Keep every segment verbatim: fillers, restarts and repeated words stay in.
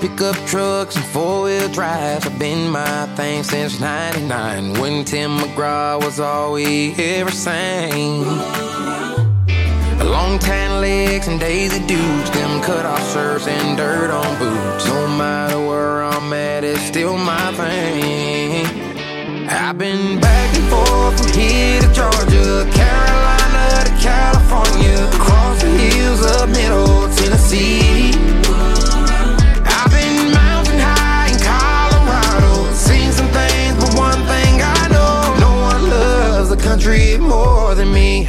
pickup trucks and four-wheel drives have been my thing since ninety-nine, when Tim McGraw was all we ever sang. Long tan legs and Daisy Dukes, them cut-off shirts and dirt on boots. No matter where I'm at, it's still my thing. I've been back and forth from here to Georgia, Carolina to California, across the hills of Middle Tennessee. I've been mountain high in Colorado, seen some things, but one thing I know, no one loves the country more than me.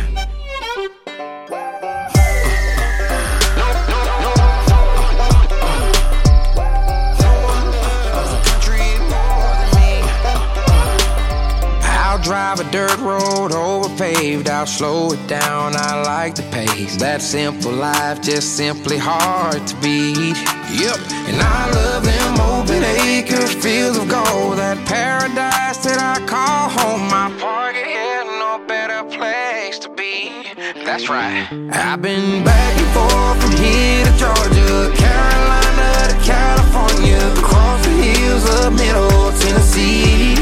Drive a dirt road over paved, I'll slow it down, I like the pace. That simple life, just simply hard to beat. Yep, and I love them open acres, fields of gold, that paradise that I call home. My party is no better place to be. That's right. I've been back and forth from here to Georgia, Carolina to California, across the hills of Middle Tennessee.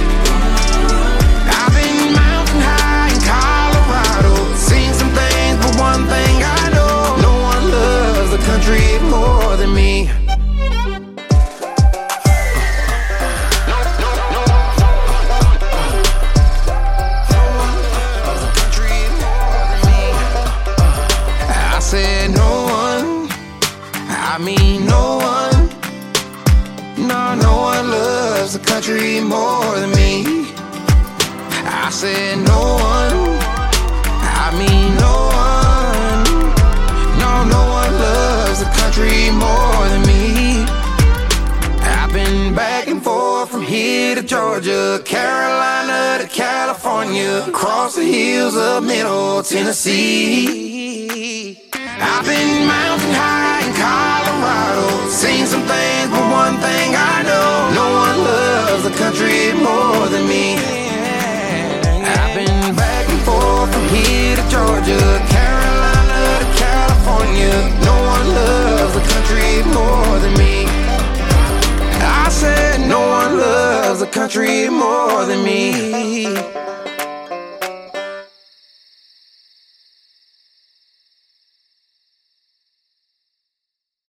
One thing I know, no one loves the country more than me. I said no one, I mean no one. No, no one loves the country more than me. I said no one, I mean no one. The country more than me. I've been back and forth from here to Georgia, Carolina to California, across the hills of Middle Tennessee. I've been mountain high in Colorado, seen some things, but one thing I know, no one loves the country more than me. I've been back and forth from here to Georgia, Carolina to California, no one loves the country more than me. I said no one loves the country more than me.